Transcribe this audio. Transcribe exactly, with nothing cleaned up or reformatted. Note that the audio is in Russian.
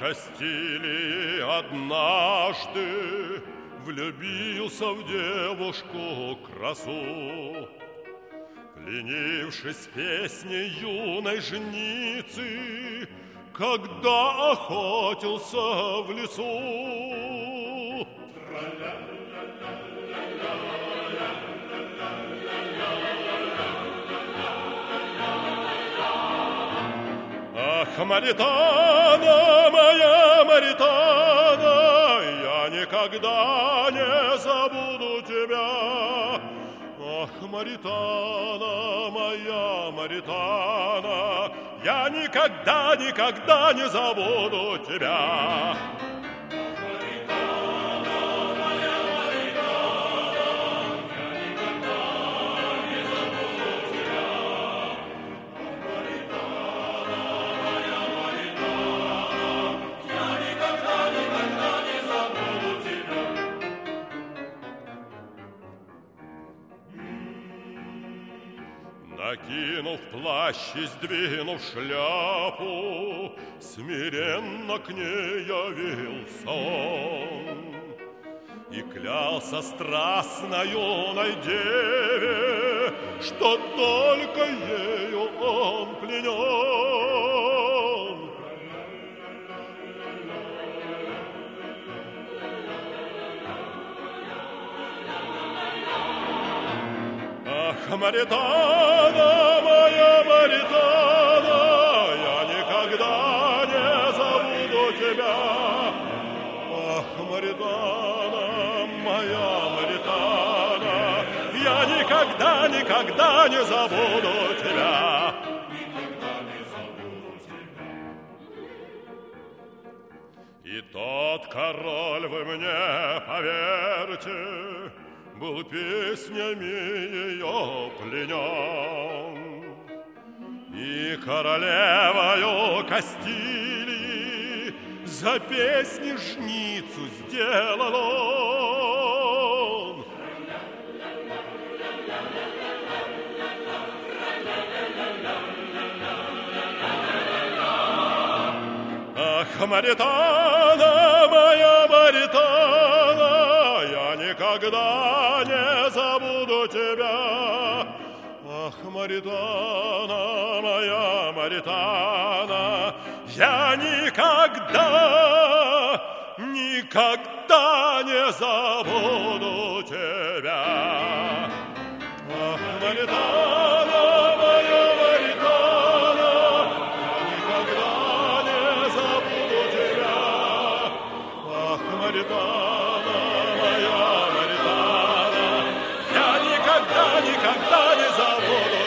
Кастилии однажды влюбился в девушку красу. Пленившись песней юной жницы, когда охотился в лесу. Ах, Маритана, моя Маритана, я никогда не забуду тебя. Ах, Маритана, моя Маритана, я никогда, никогда не забуду тебя. Накинув плащ и сдвинув шляпу, смиренно к ней явился он и клялся страстно юной деве, что только ею он пленен. Ах, Маритана, моя Маритана, я никогда не забуду тебя. Ах, Маритана, моя Маритана, я никогда, никогда не забуду тебя. Никогда не забуду тебя. И тот король, вы мне поверьте, был песнями ее пленен, и королевою Кастилии за песни жницу сделал он. Ах, Маритана, моя Маритана, я никогда не забуду тебя. Ах, Маритана, моя Маритана, я никогда, никогда не забуду тебя. Ах, Маритана, моя Маритана, я никогда не забуду тебя. Ах, Маритана, моя Маритана, я никогда, никогда не забуду